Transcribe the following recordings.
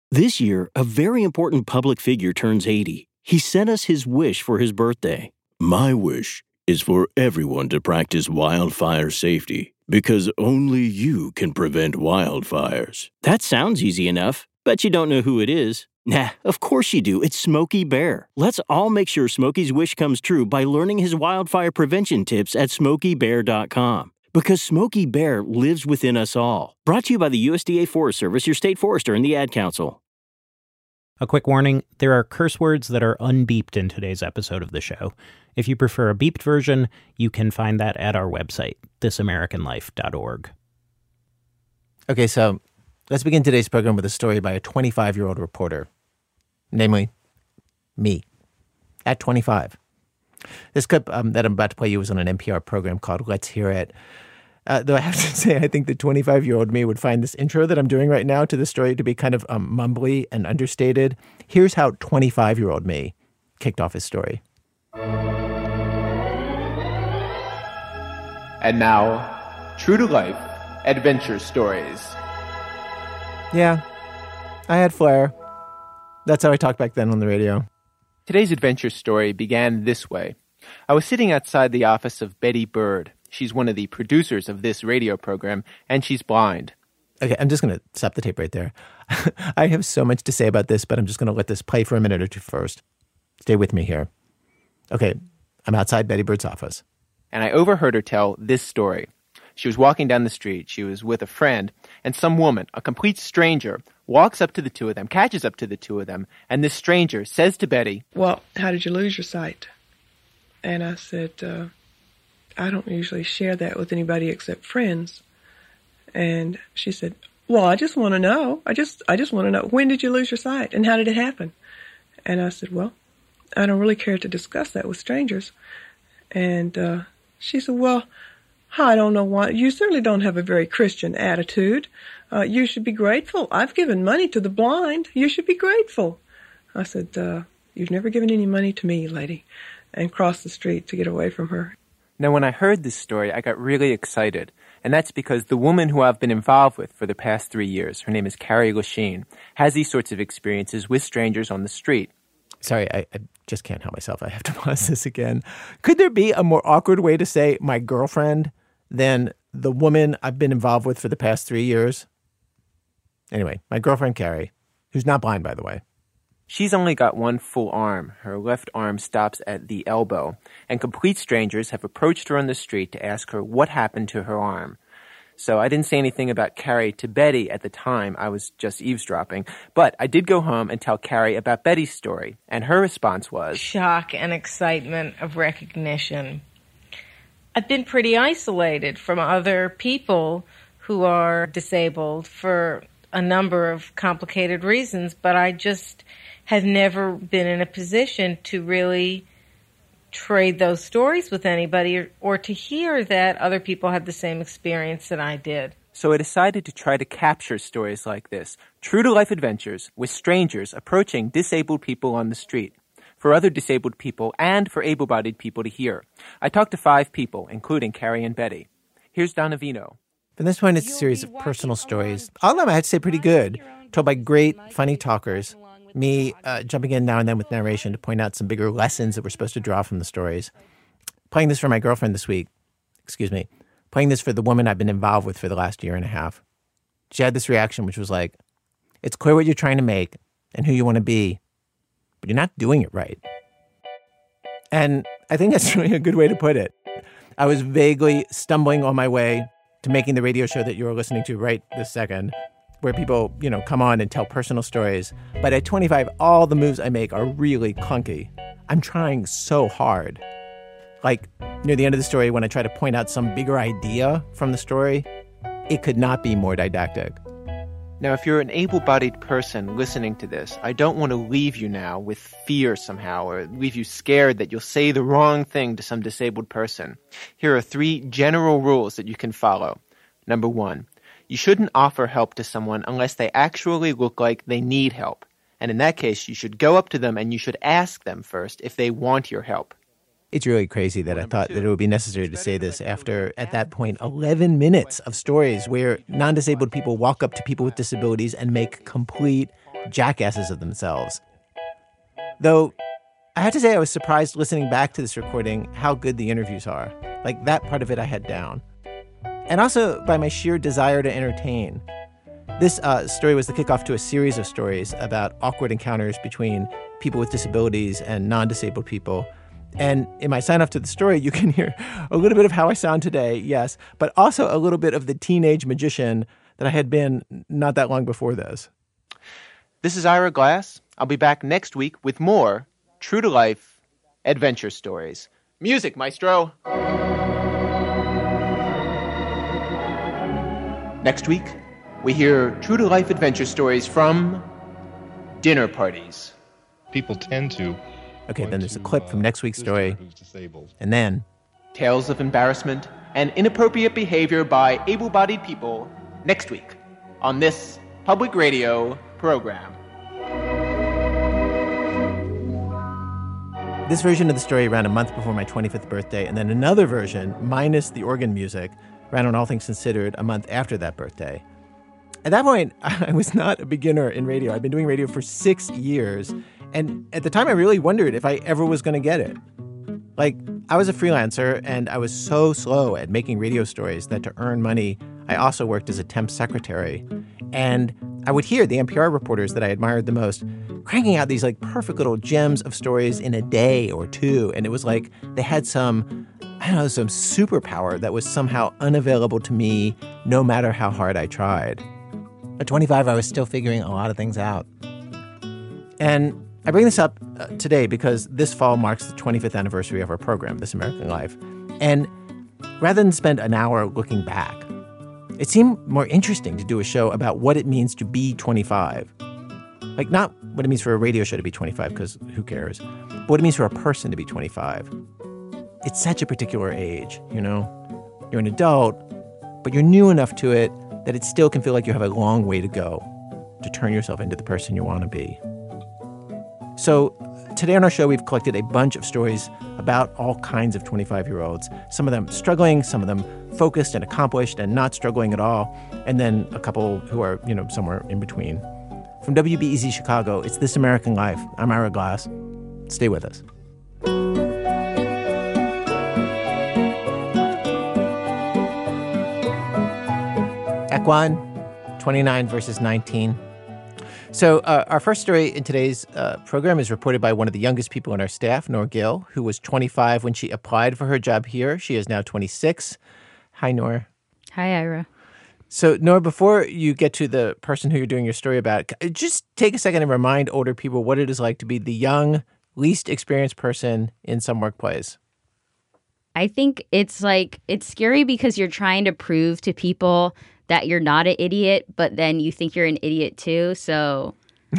This year, a very important public figure turns 80. He sent us his wish for his birthday. My wish is for everyone to practice wildfire safety, because only you can prevent wildfires. That sounds easy enough. Bet you don't know who it is. Nah, of course you do. It's Smokey Bear. Let's all make sure Smokey's wish comes true by learning his wildfire prevention tips at SmokeyBear.com. Because Smokey Bear lives within us all. Brought to you by the USDA Forest Service, your state forester, and the Ad Council. A quick warning, there are curse words that are unbeeped in today's episode of the show. If you prefer a beeped version, you can find that at our website, thisamericanlife.org. Okay, so let's begin today's program with a story by a 25-year-old reporter, namely me, at 25. This clip that I'm about to play you was on an NPR program called Let's Hear It. Though I have to say, I think the 25-year-old me would find this intro that I'm doing right now to the story to be kind of mumbly and understated. Here's how 25-year-old me kicked off his story. And now, true to life, adventure stories. Yeah, I had flair. That's how I talked back then on the radio. Today's adventure story began this way. I was sitting outside the office of Betty Bird. She's one of the producers of this radio program, and she's blind. Okay, I'm just going to stop the tape right there. I have so much to say about this, but I'm just going to let this play for a minute or two first. Stay with me here. Okay, I'm outside Betty Bird's office. And I overheard her tell this story. She was walking down the street. She was with a friend, and some woman, a complete stranger, walks up to the two of them, catches up to the two of them, and this stranger says to Betty, "Well, how did you lose your sight?" And I said, I don't usually share that with anybody except friends. And she said, "Well, I just want to know. I just want to know, when did you lose your sight and how did it happen?" And I said, "Well, I don't really care to discuss that with strangers." And she said, "Well, I don't know why. You certainly don't have a very Christian attitude. You should be grateful. I've given money to the blind. You should be grateful." I said, "You've never given any money to me, lady," and crossed the street to get away from her. Now, when I heard this story, I got really excited. And that's because the woman who I've been involved with for the past 3 years, her name is Carrie Lachine, has these sorts of experiences with strangers on the street. Sorry, I just can't help myself. I have to pause this again. Could there be a more awkward way to say my girlfriend than the woman I've been involved with for the past 3 years? Anyway, my girlfriend Carrie, who's not blind, by the way. She's only got one full arm. Her left arm stops at the elbow, and complete strangers have approached her on the street to ask her what happened to her arm. So I didn't say anything about Carrie to Betty at the time. I was just eavesdropping. But I did go home and tell Carrie about Betty's story, and her response was shock and excitement of recognition. I've been pretty isolated from other people who are disabled for a number of complicated reasons, but I just have never been in a position to really trade those stories with anybody or to hear that other people had the same experience that I did. So I decided to try to capture stories like this, true-to-life adventures with strangers approaching disabled people on the street, for other disabled people and for able-bodied people to hear. I talked to 5 people, including Carrie and Betty. Here's Donna Vino. From this point, it's a series of personal stories. All of them, I have to say, pretty good, told by great, funny talkers. Me jumping in now and then with narration to point out some bigger lessons that we're supposed to draw from the stories. Playing this for my girlfriend this week. Playing this for the woman I've been involved with for the last year and a half. She had this reaction, which was like, it's clear what you're trying to make and who you want to be, but you're not doing it right. And I think that's really a good way to put it. I was vaguely stumbling on my way to making the radio show that you're listening to right this second, where people, come on and tell personal stories. But at 25, all the moves I make are really clunky. I'm trying so hard. Like, near the end of the story, when I try to point out some bigger idea from the story, it could not be more didactic. Now, if you're an able-bodied person listening to this, I don't want to leave you now with fear somehow or leave you scared that you'll say the wrong thing to some disabled person. Here are 3 general rules that you can follow. Number 1. You shouldn't offer help to someone unless they actually look like they need help. And in that case, you should go up to them and you should ask them first if they want your help. It's really crazy that I thought that it would be necessary to say this after, at that point, 11 minutes of stories where non-disabled people walk up to people with disabilities and make complete jackasses of themselves. Though, I have to say I was surprised listening back to this recording how good the interviews are. Like, that part of it I had down. And also by my sheer desire to entertain. This story was the kickoff to a series of stories about awkward encounters between people with disabilities and non-disabled people. And in my sign-off to the story, you can hear a little bit of how I sound today, yes, but also a little bit of the teenage magician that I had been not that long before this. This is Ira Glass. I'll be back next week with more true-to-life adventure stories. Music, maestro! Next week, we hear true-to-life adventure stories from dinner parties. People tend to... Okay, then there's a clip from next week's story, and then... Tales of embarrassment and inappropriate behavior by able-bodied people next week on this public radio program. This version of the story ran a month before my 25th birthday, and then another version, minus the organ music, ran on All Things Considered a month after that birthday. At that point, I was not a beginner in radio. I'd been doing radio for 6 years, and at the time I really wondered if I ever was going to get it. Like, I was a freelancer, and I was so slow at making radio stories that to earn money, I also worked as a temp secretary. And I would hear the NPR reporters that I admired the most cranking out these like perfect little gems of stories in a day or two. And it was like they had some superpower that was somehow unavailable to me no matter how hard I tried. At 25, I was still figuring a lot of things out. And I bring this up today because this fall marks the 25th anniversary of our program, This American Life. And rather than spend an hour looking back, it seemed more interesting to do a show about what it means to be 25. Like, not what it means for a radio show to be 25, because who cares, but what it means for a person to be 25. It's such a particular age, you know? You're an adult, but you're new enough to it that it still can feel like you have a long way to go to turn yourself into the person you want to be. So today on our show, we've collected a bunch of stories about all kinds of 25-year-olds, some of them struggling, some of them focused and accomplished and not struggling at all, and then a couple who are, somewhere in between. From WBEZ Chicago, it's This American Life. I'm Ira Glass. Stay with us. Ekwan, 29 versus 19. So our first story in today's program is reported by one of the youngest people on our staff, Noor Gill, who was 25 when she applied for her job here. She is now 26. Hi, Noor. Hi, Ira. So, Noor, before you get to the person who you're doing your story about, just take a second and remind older people what it is like to be the young, least experienced person in some workplace. I think it's scary because you're trying to prove to people that you're not an idiot, but then you think you're an idiot too. So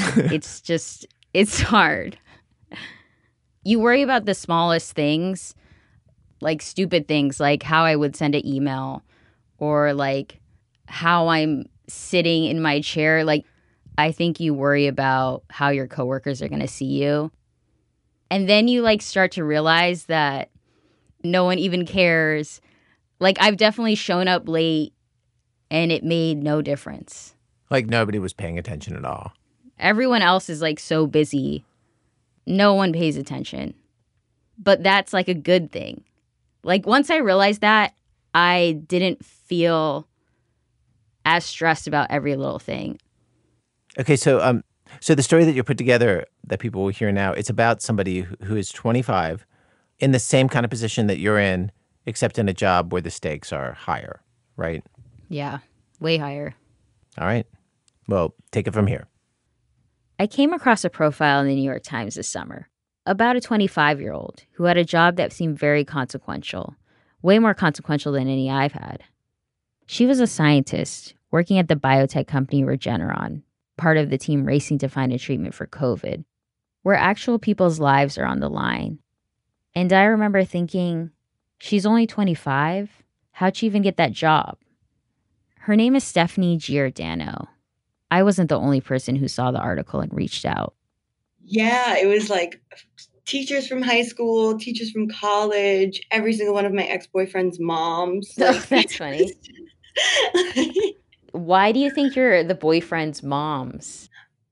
it's hard. You worry about the smallest things, like stupid things, like how I would send an email or like how I'm sitting in my chair. Like, I think you worry about how your coworkers are going to see you. And then you start to realize that no one even cares. Like, I've definitely shown up late and it made no difference. Like, nobody was paying attention at all. Everyone else is so busy. No one pays attention. But that's a good thing. Once I realized that, I didn't feel as stressed about every little thing. Okay, so the story that you put together that people will hear now, it's about somebody who is 25 in the same kind of position that you're in, except in a job where the stakes are higher, right? Yeah, way higher. All right. Well, take it from here. I came across a profile in the New York Times this summer about a 25-year-old who had a job that seemed very consequential, way more consequential than any I've had. She was a scientist working at the biotech company Regeneron, part of the team racing to find a treatment for COVID, where actual people's lives are on the line. And I remember thinking, she's only 25? How'd she even get that job? Her name is Stephanie Giordano. I wasn't the only person who saw the article and reached out. Yeah, it was teachers from high school, teachers from college, every single one of my ex-boyfriend's moms. That's funny. Why do you think you're the boyfriend's moms?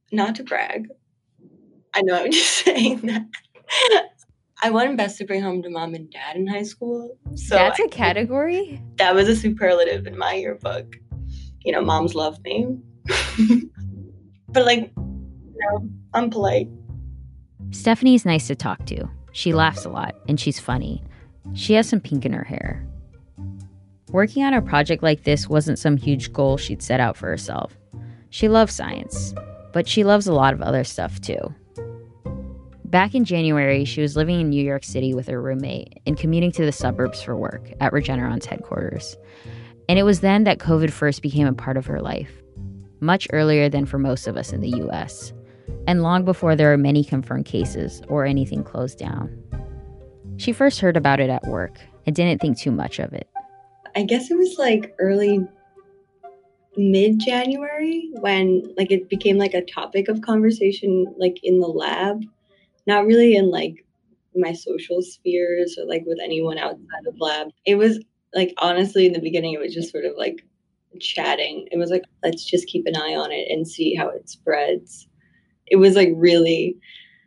Not to brag. I know I'm just saying that. I won best to bring home to mom and dad in high school. So that's a category? That was a superlative in my yearbook. You know, moms love me. But like, you know, I'm polite. Stephanie's nice to talk to. She laughs a lot, and she's funny. She has some pink in her hair. Working on a project like this wasn't some huge goal she'd set out for herself. She loves science, but she loves a lot of other stuff too. Back in January, she was living in New York City with her roommate and commuting to the suburbs for work at Regeneron's headquarters. And it was then that COVID first became a part of her life, much earlier than for most of us in the US, and long before there were many confirmed cases or anything closed down. She first heard about it at work and didn't think too much of it. I guess it was like early mid-January when like it became like a topic of conversation like in the lab, not really in like my social spheres or like with anyone outside of lab. It was like, honestly, in the beginning, it was just sort of like chatting. It was like, let's just keep an eye on it and see how it spreads. It was like really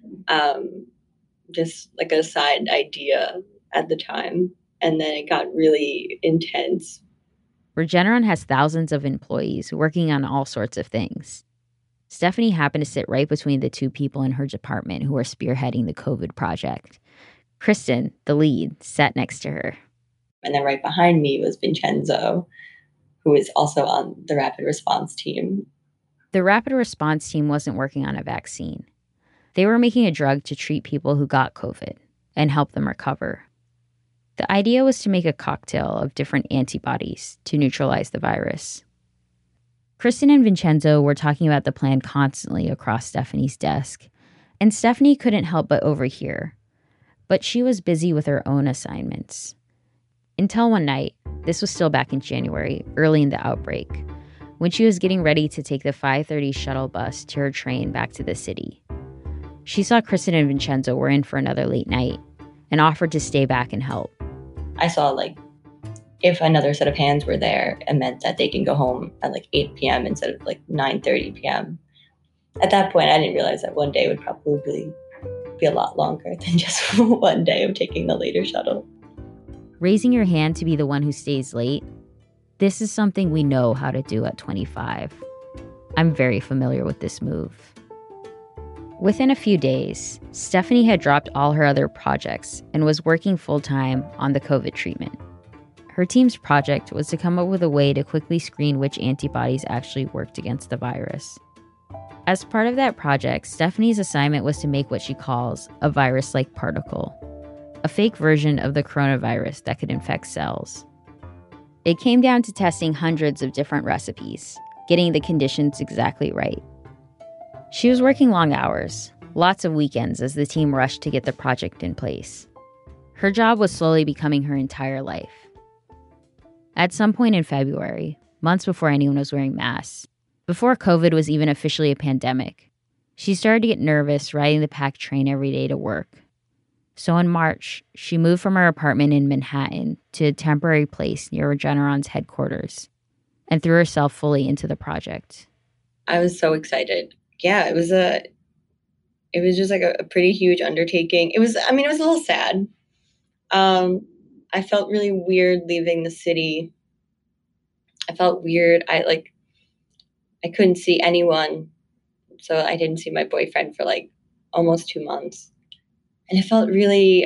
just like a side idea at the time. And then it got really intense. Regeneron has thousands of employees working on all sorts of things. Stephanie happened to sit right between the two people in her department who were spearheading the COVID project. Kristen, the lead, sat next to her. And then right behind me was Vincenzo, who is also on the rapid response team. The rapid response team wasn't working on a vaccine. They were making a drug to treat people who got COVID and help them recover. The idea was to make a cocktail of different antibodies to neutralize the virus. Kristen and Vincenzo were talking about the plan constantly across Stephanie's desk, and Stephanie couldn't help but overhear. But she was busy with her own assignments. Until one night, this was still back in January, early in the outbreak, when she was getting ready to take the 5:30 shuttle bus to her train back to the city. She saw Kristen and Vincenzo were in for another late night and offered to stay back and help. I saw like if another set of hands were there, it meant that they can go home at like 8 p.m. instead of like 9:30 p.m. At that point, I didn't realize that one day would probably be a lot longer than just one day of taking the later shuttle. Raising your hand to be the one who stays late, this is something we know how to do at 25. I'm very familiar with this move. Within a few days, Stephanie had dropped all her other projects and was working full-time on the COVID treatment. Her team's project was to come up with a way to quickly screen which antibodies actually worked against the virus. As part of that project, Stephanie's assignment was to make what she calls a virus-like particle, a fake version of the coronavirus that could infect cells. It came down to testing hundreds of different recipes, getting the conditions exactly right. She was working long hours, lots of weekends as the team rushed to get the project in place. Her job was slowly becoming her entire life. At some point in February, months before anyone was wearing masks, before COVID was even officially a pandemic, she started to get nervous riding the packed train every day to work. So in March, she moved from her apartment in Manhattan to a temporary place near Regeneron's headquarters and threw herself fully into the project. I was so excited. Yeah, it was just like a pretty huge undertaking. It was a little sad. I felt really weird leaving the city. I felt weird. I couldn't see anyone. So I didn't see my boyfriend for like almost 2 months. And it felt really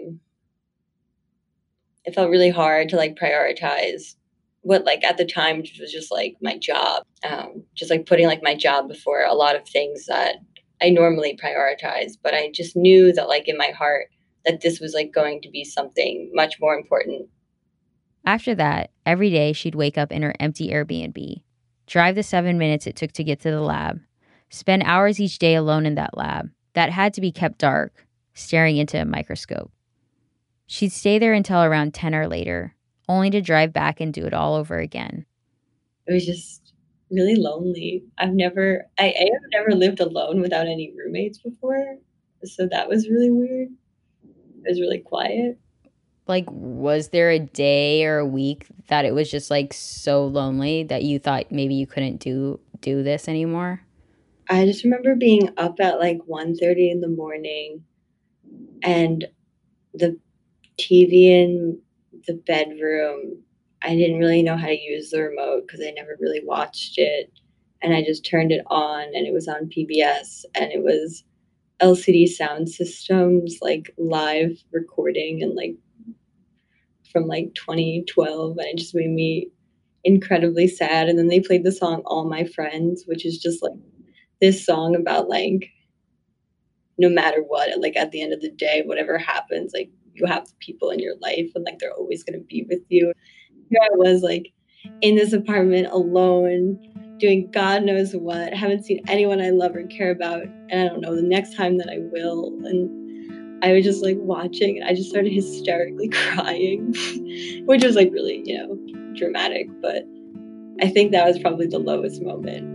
hard to like prioritize what like at the time was just like my job, just like putting like my job before a lot of things that I normally prioritize. But I just knew that like in my heart that this was like going to be something much more important. After that, every day she'd wake up in her empty Airbnb, drive the 7 minutes it took to get to the lab, spend hours each day alone in that lab that had to be kept dark, staring into a microscope. She'd stay there until around 10 or later, only to drive back and do it all over again. It was just really lonely. I have never lived alone without any roommates before, so that was really weird. It was really quiet. Like, was there a day or a week that it was just like so lonely that you thought maybe you couldn't do this anymore? I just remember being up at like 1:30 in the morning and the TV in the bedroom. I didn't really know how to use the remote because I never really watched it. And I just turned it on and it was on PBS and it was LCD Sound Systems, like live recording and like from like 2012. And it just made me incredibly sad. And then they played the song All My Friends, which is just like this song about like no matter what, like at the end of the day, whatever happens, like you have people in your life and like they're always going to be with you. Here I was like in this apartment alone doing God knows what, haven't seen anyone I love or care about, and I don't know the next time that I will. And I was just like watching and I just started hysterically crying, which was like really, dramatic, but I think that was probably the lowest moment.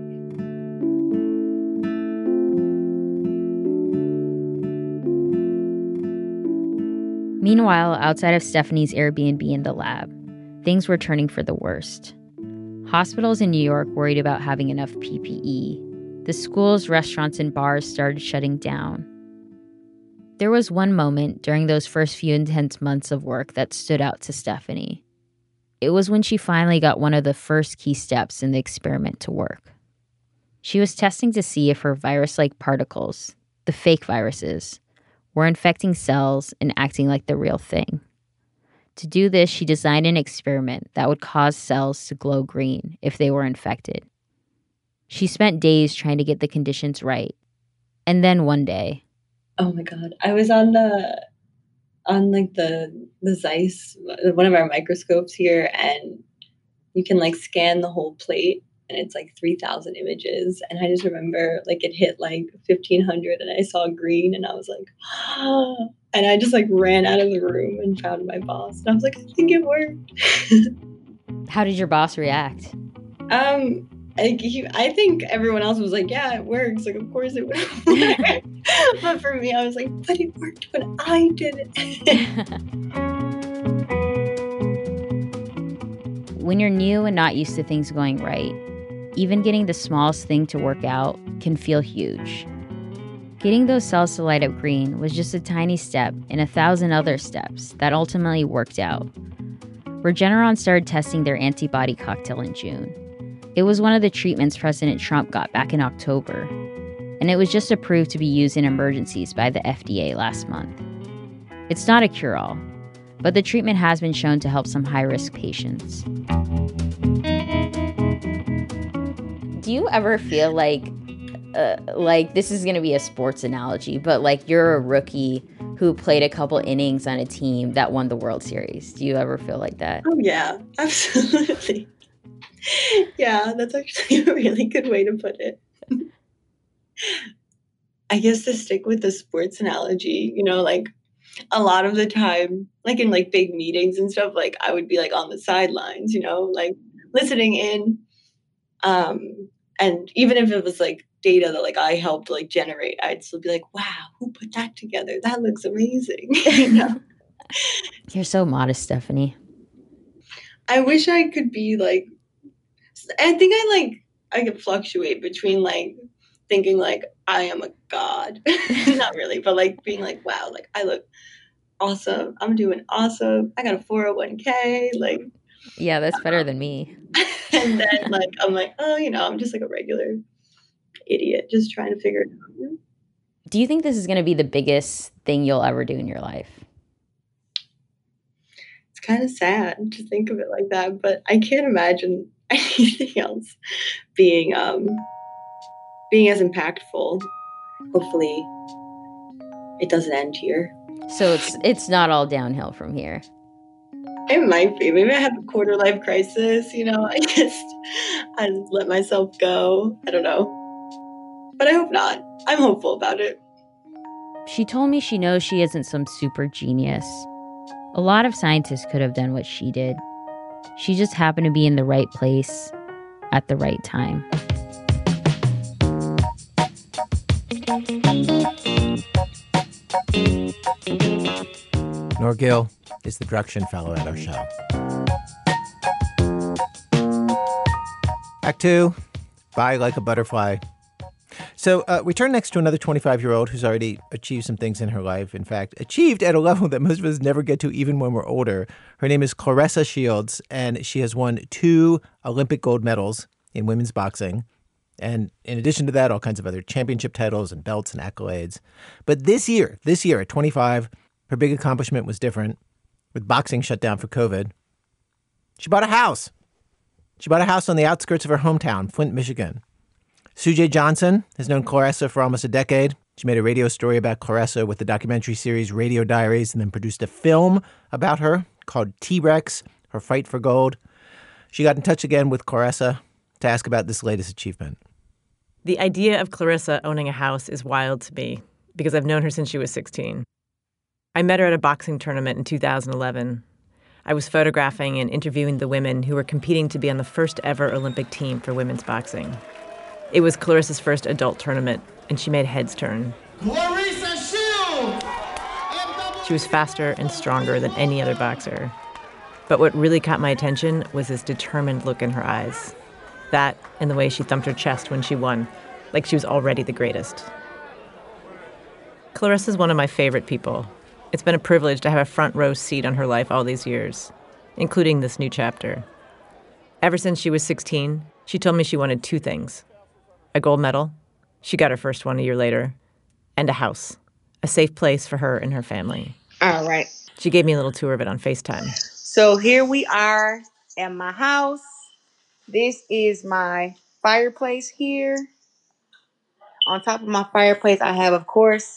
Meanwhile, outside of Stephanie's Airbnb in the lab, things were turning for the worst. Hospitals in New York worried about having enough PPE. The schools, restaurants, and bars started shutting down. There was one moment during those first few intense months of work that stood out to Stephanie. It was when she finally got one of the first key steps in the experiment to work. She was testing to see if her virus-like particles, the fake viruses, were infecting cells and acting like the real thing. To do this, she designed an experiment that would cause cells to glow green if they were infected. She spent days trying to get the conditions right. And then one day... Oh my God. I was on the Zeiss, one of our microscopes here, and you can like scan the whole plate and it's like 3,000 images. And I just remember like it hit like 1,500 and I saw green and I was like, oh. And I just like ran out of the room and found my boss. And I was like, I think it worked. How did your boss react? I think everyone else was like, yeah, it works. Like, of course it would work. But for me, I was like, but it worked when I did it. When you're new and not used to things going right, even getting the smallest thing to work out can feel huge. Getting those cells to light up green was just a tiny step in 1,000 other steps that ultimately worked out. Regeneron started testing their antibody cocktail in June. It was one of the treatments President Trump got back in October, and it was just approved to be used in emergencies by the FDA last month. It's not a cure-all, but the treatment has been shown to help some high-risk patients. Do you ever feel like this is going to be a sports analogy, but like you're a rookie who played a couple innings on a team that won the World Series? Do you ever feel like that? Oh, yeah, absolutely. Yeah, that's actually a really good way to put it. I guess to stick with the sports analogy, like a lot of the time, like in like big meetings and stuff, like I would be like on the sidelines, like listening in. And even if it was like data that like I helped like generate, I'd still be like, wow, who put that together? That looks amazing. You're so modest, Stephanie. I wish I could be like, I think I could fluctuate between like thinking like I am a god, not really, but like being like, wow, like I look awesome. I'm doing awesome. I got a 401k. Like, yeah, that's better than me. And then like, I'm like, oh, I'm just like a regular idiot, just trying to figure it out. Do you think this is going to be the biggest thing you'll ever do in your life? It's kind of sad to think of it like that, but I can't imagine anything else being as impactful. Hopefully it doesn't end here. So it's not all downhill from here. It might be. Maybe I have a quarter life crisis, I just let myself go. I don't know. But I hope not. I'm hopeful about it. She told me she knows she isn't some super genius. A lot of scientists could have done what she did. She just happened to be in the right place at the right time. Noor Gill is the Druction Fellow at our show. Act 2, Fly Like a Butterfly. So we turn next to another 25-year-old who's already achieved some things in her life. In fact, achieved at a level that most of us never get to even when we're older. Her name is Claressa Shields, and she has won 2 Olympic gold medals in women's boxing. And in addition to that, all kinds of other championship titles and belts and accolades. But this year at 25, her big accomplishment was different. With boxing shut down for COVID, she bought a house. She bought a house on the outskirts of her hometown, Flint, Michigan. Sujay Johnson has known Claressa for almost a decade. She made a radio story about Claressa with the documentary series Radio Diaries and then produced a film about her called T-Rex, Her Fight for Gold. She got in touch again with Claressa to ask about this latest achievement. The idea of Claressa owning a house is wild to me because I've known her since she was 16. I met her at a boxing tournament in 2011. I was photographing and interviewing the women who were competing to be on the first ever Olympic team for women's boxing. It was Claressa's first adult tournament, and she made heads turn. Claressa Shields! She was faster and stronger than any other boxer. But what really caught my attention was this determined look in her eyes. That and the way she thumped her chest when she won, like she was already the greatest. Claressa's one of my favorite people. It's been a privilege to have a front row seat on her life all these years, including this new chapter. Ever since she was 16, she told me she wanted 2 things. A gold medal, she got her first one a year later, and a house, a safe place for her and her family. All right. She gave me a little tour of it on FaceTime. So here we are at my house. This is my fireplace here. On top of my fireplace, I have, of course,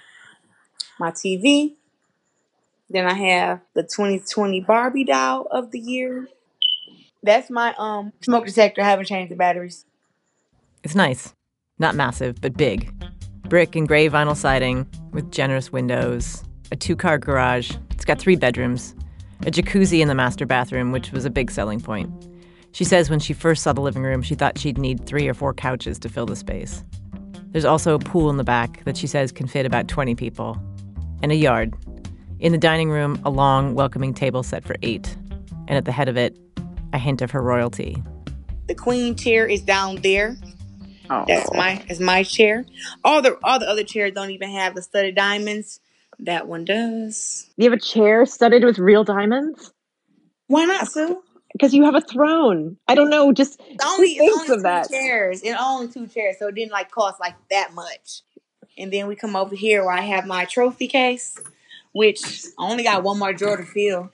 my TV. Then I have the 2020 Barbie doll of the year. That's my smoke detector. I haven't changed the batteries. It's nice. Not massive, but big. Brick and gray vinyl siding with generous windows. A 2-car garage. It's got 3 bedrooms. A jacuzzi in the master bathroom, which was a big selling point. She says when she first saw the living room, she thought she'd need 3 or 4 couches to fill the space. There's also a pool in the back that she says can fit about 20 people. And a yard. In the dining room, a long, welcoming table set for 8. And at the head of it, a hint of her royalty. The queen chair is down there. Oh. That's my chair. All the other chairs don't even have the studded diamonds. That one does. You have a chair studded with real diamonds? Why not, Sue? Because you have a throne. I don't know, just only 2 chairs. It's only 2 chairs, so it didn't cost that much. And then we come over here where I have my trophy case, which I only got 1 more drawer to fill.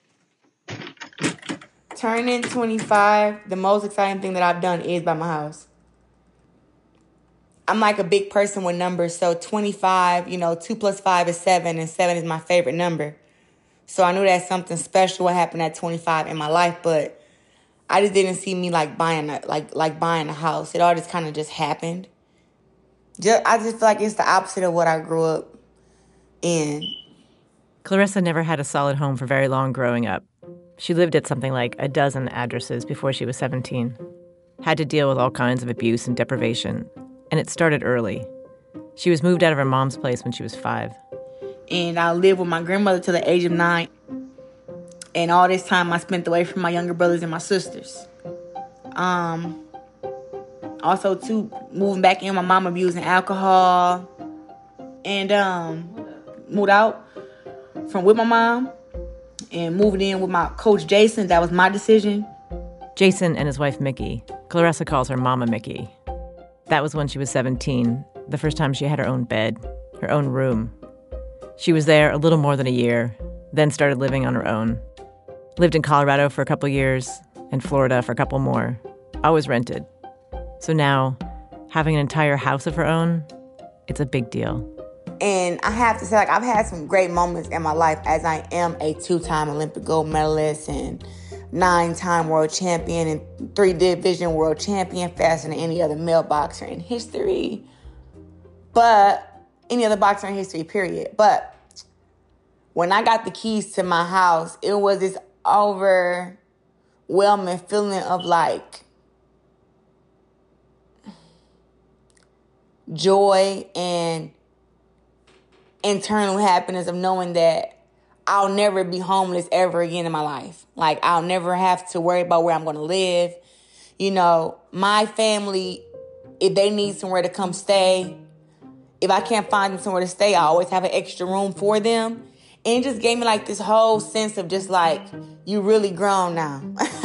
Turning 25, the most exciting thing that I've done is buy my house. I'm like a big person with numbers, so 25, 2 plus 5 is 7, and 7 is my favorite number. So I knew that something special would happen at 25 in my life, but I just didn't see me buying a house. It all just kind of just happened. I just feel like it's the opposite of what I grew up in. Claressa never had a solid home for very long growing up. She lived at something like a dozen addresses before she was 17. Had to deal with all kinds of abuse and deprivation. And it started early. She was moved out of her mom's place when she was 5. And I lived with my grandmother till the age of 9. And all this time I spent away from my younger brothers and my sisters. Also, too, moving back in, my mom abusing alcohol. And moved out from with my mom. And moving in with my coach, Jason. That was my decision. Jason and his wife, Mickey. Claressa calls her Mama Mickey. That was when she was 17, the first time she had her own bed, her own room. She was there a little more than a year, then started living on her own. Lived in Colorado for a couple years, and Florida for a couple more. Always rented. So now, having an entire house of her own, it's a big deal. And I have to say, I've had some great moments in my life, as I am a 2-time Olympic gold medalist and 9-time world champion and 3-division world champion, faster than any other male boxer in history. But any other boxer in history, period. But when I got the keys to my house, it was this overwhelming feeling of joy and internal happiness of knowing that I'll never be homeless ever again in my life. I'll never have to worry about where I'm going to live. My family if they need somewhere to come stay, if I can't find them somewhere to stay, I always have an extra room for them. And it just gave me like this whole sense of just like, you really grown now.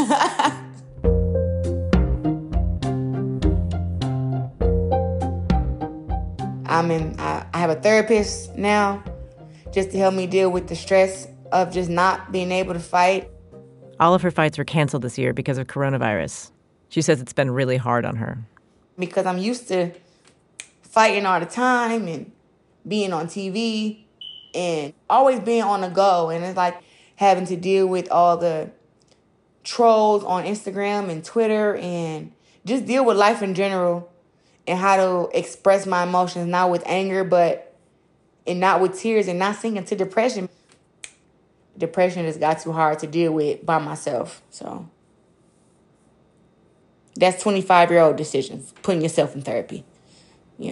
I have a therapist now just to help me deal with the stress of just not being able to fight. All of her fights were canceled this year because of coronavirus. She says it's been really hard on her. Because I'm used to fighting all the time and being on TV and always being on the go. And it's like having to deal with all the trolls on Instagram and Twitter and just deal with life in general and how to express my emotions, not with anger, and not with tears and not sink into depression. Depression just got too hard to deal with by myself. So that's 25-year-old decisions, putting yourself in therapy. Yeah.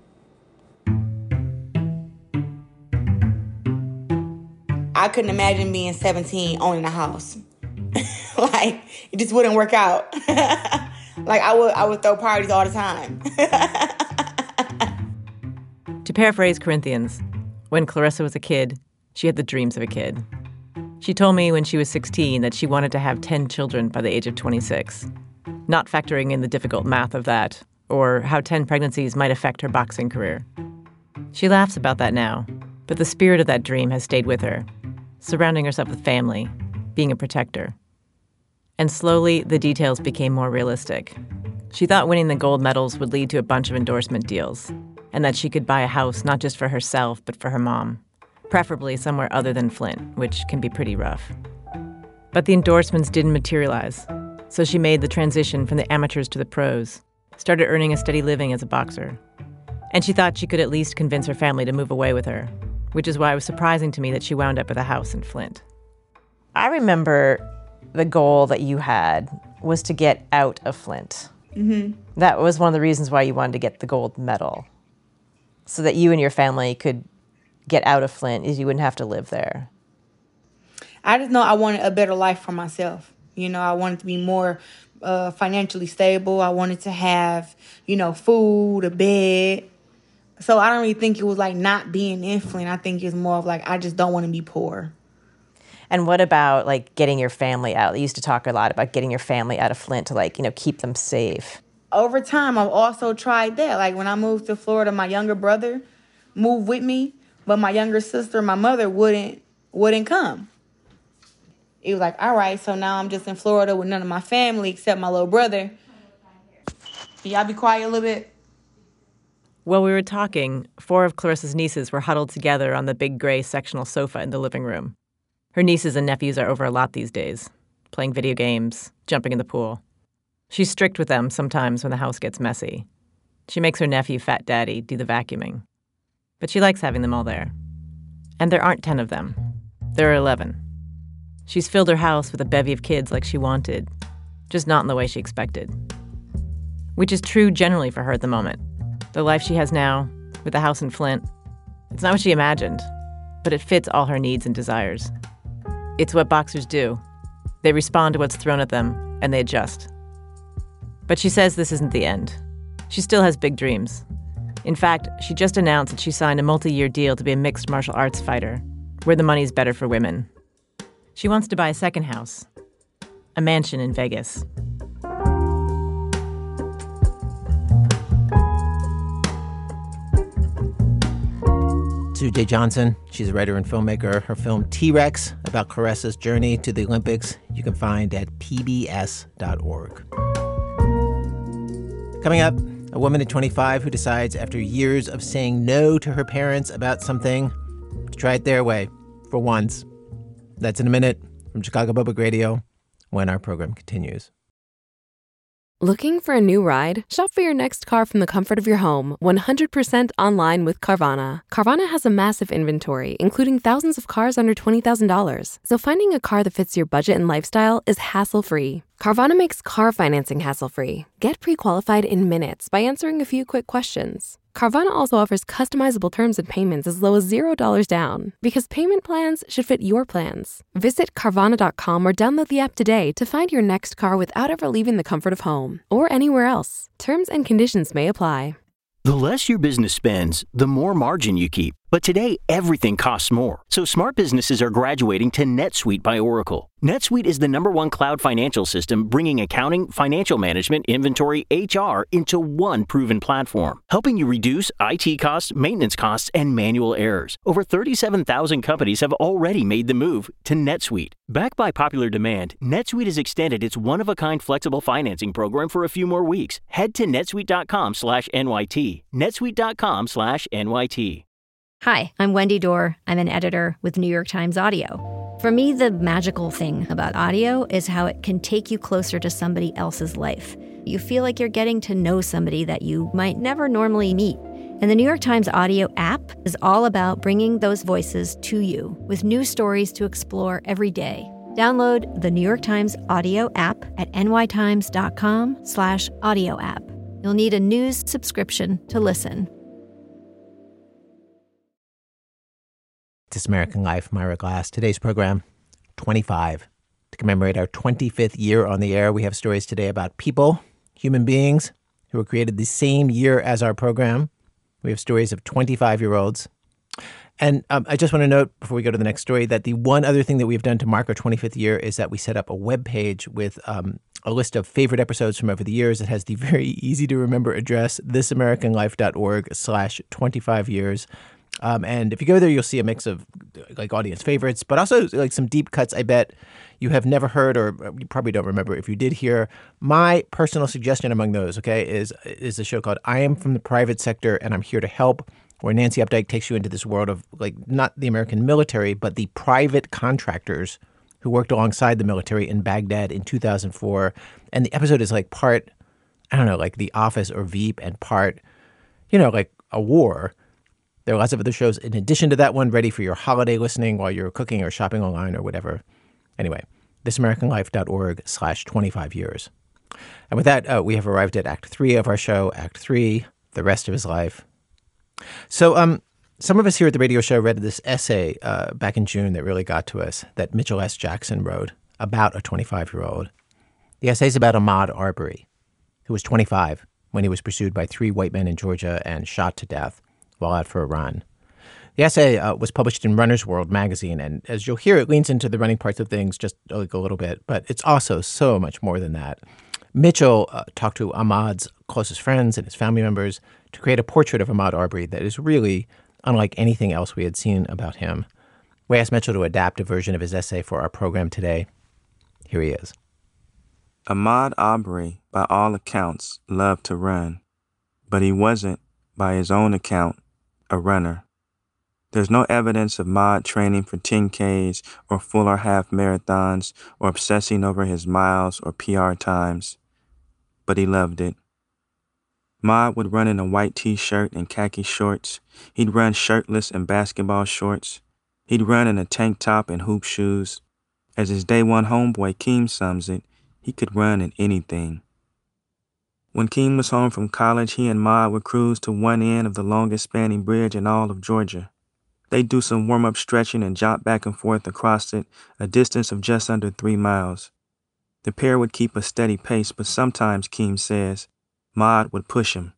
I couldn't imagine being 17 owning a house. Like, it just wouldn't work out. Like, I would throw parties all the time. To paraphrase Corinthians, when Clarissa was a kid, she had the dreams of a kid. She told me when she was 16 that she wanted to have 10 children by the age of 26, not factoring in the difficult math of that or how 10 pregnancies might affect her boxing career. She laughs about that now, but the spirit of that dream has stayed with her, surrounding herself with family, being a protector. And slowly, the details became more realistic. She thought winning the gold medals would lead to a bunch of endorsement deals, and that she could buy a house not just for herself, but for her mom, preferably somewhere other than Flint, which can be pretty rough. But the endorsements didn't materialize, so she made the transition from the amateurs to the pros, started earning a steady living as a boxer. And she thought she could at least convince her family to move away with her, which is why it was surprising to me that she wound up with a house in Flint. I remember the goal that you had was to get out of Flint. Mm-hmm. That was one of the reasons why you wanted to get the gold medal, so that you and your family could get out of Flint, is you wouldn't have to live there. I just know I wanted a better life for myself. You know, I wanted to be more financially stable. I wanted to have, food, a bed. So I don't really think it was like not being in Flint. I think it's more of like, I just don't want to be poor. And what about like getting your family out? They used to talk a lot about getting your family out of Flint to keep them safe. Over time, I've also tried that. Like when I moved to Florida, my younger brother moved with me, but my younger sister, my mother, wouldn't come. It was like, all right, so now I'm just in Florida with none of my family except my little brother. Can y'all be quiet a little bit? While we were talking, 4 of Clarissa's nieces were huddled together on the big gray sectional sofa in the living room. Her nieces and nephews are over a lot these days, playing video games, jumping in the pool. She's strict with them sometimes when the house gets messy. She makes her nephew, Fat Daddy, do the vacuuming. But she likes having them all there. And there aren't 10 of them. There are 11. She's filled her house with a bevy of kids like she wanted, just not in the way she expected. Which is true generally for her at the moment. The life she has now, with the house in Flint, it's not what she imagined, but it fits all her needs and desires. It's what boxers do. They respond to what's thrown at them, and they adjust. But she says this isn't the end. She still has big dreams. In fact, she just announced that she signed a multi-year deal to be a mixed martial arts fighter, where the money's better for women. She wants to buy a second house, a mansion in Vegas. Sue J. Johnson. She's a writer and filmmaker. Her film T-Rex, about Clarissa's journey to the Olympics, you can find at pbs.org. Coming up, a woman at 25 who decides after years of saying no to her parents about something to try it their way for once. That's in a minute from Chicago Public Radio when our program continues. Looking for a new ride? Shop for your next car from the comfort of your home, 100% online with Carvana. Carvana has a massive inventory, including thousands of cars under $20,000. So finding a car that fits your budget and lifestyle is hassle-free. Carvana makes car financing hassle-free. Get pre-qualified in minutes by answering a few quick questions. Carvana also offers customizable terms and payments as low as $0 down, because payment plans should fit your plans. Visit Carvana.com or download the app today to find your next car without ever leaving the comfort of home or anywhere else. Terms and conditions may apply. The less your business spends, the more margin you keep. But today, everything costs more. So smart businesses are graduating to NetSuite by Oracle. NetSuite is the #1 cloud financial system, bringing accounting, financial management, inventory, HR into one proven platform, helping you reduce IT costs, maintenance costs, and manual errors. Over 37,000 companies have already made the move to NetSuite. Backed by popular demand, NetSuite has extended its one-of-a-kind flexible financing program for a few more weeks. Head to netsuite.com/NYT. netsuite.com/NYT. Hi, I'm Wendy Dorr. I'm an editor with New York Times Audio. For me, the magical thing about audio is how it can take you closer to somebody else's life. You feel like you're getting to know somebody that you might never normally meet. And the New York Times Audio app is all about bringing those voices to you with new stories to explore every day. Download the New York Times Audio app at nytimes.com/audio app. You'll need a news subscription to listen. This American Life, Myra Glass. Today's program, 25. To commemorate our 25th year on the air, we have stories today about people, human beings, who were created the same year as our program. We have stories of 25-year-olds. And I just want to note, before we go to the next story, that the one other thing that we've done to mark our 25th year is that we set up a webpage with a list of favorite episodes from over the years. It has the very easy-to-remember address, thisamericanlife.org/25years. And if you go there, you'll see a mix of like audience favorites, but also like some deep cuts I bet you have never heard, or you probably don't remember if you did hear. My personal suggestion among those, okay, is a show called I Am from the Private Sector and I'm Here to Help, where Nancy Updike takes you into this world of like not the American military, but the private contractors who worked alongside the military in Baghdad in 2004. And the episode is like part, I don't know, like The Office or Veep, and part, like a war. There are lots of other shows in addition to that one ready for your holiday listening while you're cooking or shopping online or whatever. Anyway, thisamericanlife.org/25years. And with that, we have arrived at Act 3 of our show, Act 3, The Rest of His Life. So some of us here at the radio show read this essay back in June that really got to us, that Mitchell S. Jackson wrote about a 25-year-old. The essay is about Ahmaud Arbery, who was 25 when he was pursued by 3 white men in Georgia and shot to death while out for a run. The essay was published in Runner's World magazine, and as you'll hear, it leans into the running parts of things just like a little bit, but it's also so much more than that. Mitchell talked to Ahmaud's closest friends and his family members to create a portrait of Ahmaud Arbery that is really unlike anything else we had seen about him. We asked Mitchell to adapt a version of his essay for our program today. Here he is. Ahmaud Arbery, by all accounts, loved to run, but he wasn't, by his own account, a runner. There's no evidence of Ahmaud training for 10Ks or full or half marathons or obsessing over his miles or PR times, but he loved it. Ahmaud would run in a white t-shirt and khaki shorts. He'd run shirtless in basketball shorts. He'd run in a tank top and hoop shoes. As his day one homeboy Keem sums it, he could run in anything. When Keem was home from college, he and Ahmaud would cruise to one end of the longest spanning bridge in all of Georgia. They'd do some warm-up stretching and jump back and forth across it, a distance of just under 3 miles. The pair would keep a steady pace, but sometimes, Keem says, Ahmaud would push him.